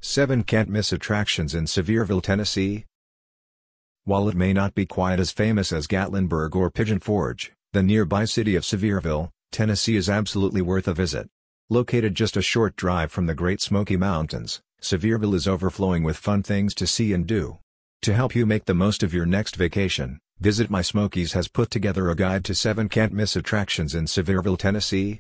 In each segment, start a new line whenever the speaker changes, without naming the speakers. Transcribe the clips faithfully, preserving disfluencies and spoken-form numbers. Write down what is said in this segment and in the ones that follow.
seven Can't-miss attractions in Sevierville, Tennessee. While it may not be quite as famous as Gatlinburg or Pigeon Forge, the nearby city of Sevierville, Tennessee is absolutely worth a visit. Located just a short drive from the Great Smoky Mountains, Sevierville is overflowing with fun things to see and do. To help you make the most of your next vacation, Visit My Smokies has put together a guide to seven can't-miss attractions in Sevierville, Tennessee.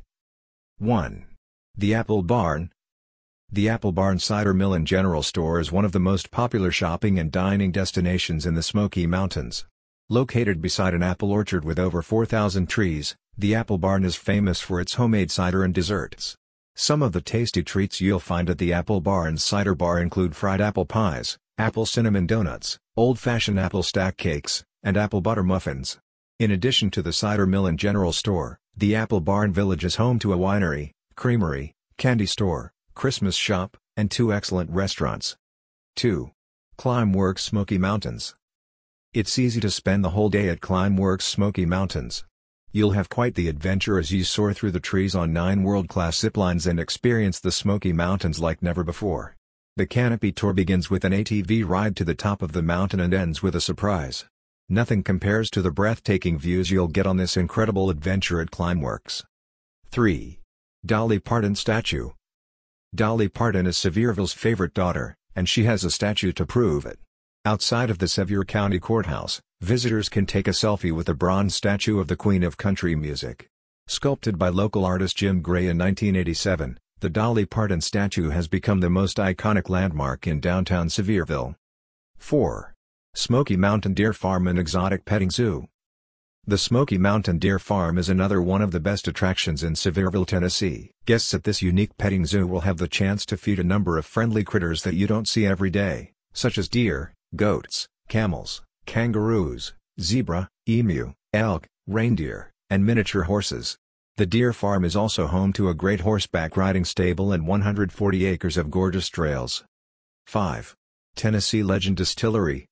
one. The Apple Barn. The Apple Barn Cider Mill and General Store is one of the most popular shopping and dining destinations in the Smoky Mountains. Located beside an apple orchard with over four thousand trees, the Apple Barn is famous for its homemade cider and desserts. Some of the tasty treats you'll find at the Apple Barn's Cider Bar include fried apple pies, apple cinnamon donuts, old-fashioned apple stack cakes, and apple butter muffins. In addition to the cider mill and general store, the Apple Barn Village is home to a winery, creamery, candy store, Christmas shop, and two excellent restaurants. two. Climeworks Smoky Mountains. It's easy to spend the whole day at Climeworks Smoky Mountains. You'll have quite the adventure as you soar through the trees on nine world-class ziplines and experience the Smoky Mountains like never before. The canopy tour begins with an A T V ride to the top of the mountain and ends with a surprise. Nothing compares to the breathtaking views you'll get on this incredible adventure at Climeworks. three. Dolly Parton Statue. Dolly Parton is Sevierville's favorite daughter, and she has a statue to prove it. Outside of the Sevier County Courthouse, visitors can take a selfie with a bronze statue of the Queen of Country Music. Sculpted by local artist Jim Gray in nineteen eighty-seven, the Dolly Parton statue has become the most iconic landmark in downtown Sevierville. four. Smoky Mountain Deer Farm and Exotic Petting Zoo. The Smoky Mountain Deer Farm is another one of the best attractions in Sevierville, Tennessee. Guests at this unique petting zoo will have the chance to feed a number of friendly critters that you don't see every day, such as deer, goats, camels, kangaroos, zebra, emu, elk, reindeer, and miniature horses. The deer farm is also home to a great horseback riding stable and one hundred forty acres of gorgeous trails. five. Tennessee Legend Distillery.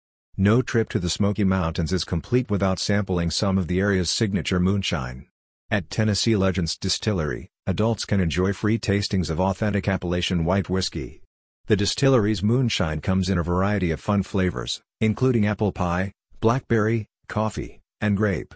No trip to the Smoky Mountains is complete without sampling some of the area's signature moonshine. At Tennessee Legends Distillery, adults can enjoy free tastings of authentic Appalachian white whiskey. The distillery's moonshine comes in a variety of fun flavors, including apple pie, blackberry, coffee, and grape.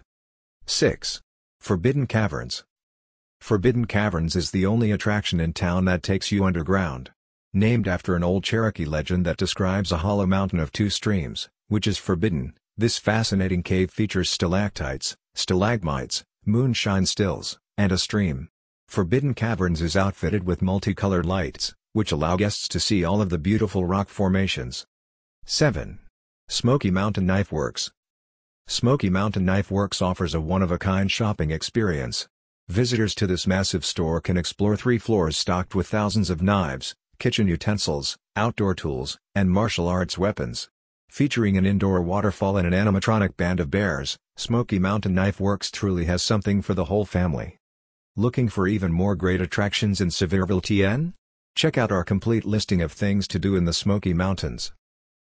six. Forbidden Caverns. Forbidden Caverns is the only attraction in town that takes you underground. Named after an old Cherokee legend that describes a hollow mountain of two streams, which is forbidden, this fascinating cave features stalactites, stalagmites, moonshine stills, and a stream. Forbidden Caverns is outfitted with multicolored lights, which allow guests to see all of the beautiful rock formations. seven. Smoky Mountain Knife Works. Smoky Mountain Knife Works offers a one-of-a-kind shopping experience. Visitors to this massive store can explore three floors stocked with thousands of knives, kitchen utensils, outdoor tools, and martial arts weapons. Featuring an indoor waterfall and an animatronic band of bears, Smoky Mountain Knife Works truly has something for the whole family. Looking for even more great attractions in Sevierville, T N? Check out our complete listing of things to do in the Smoky Mountains.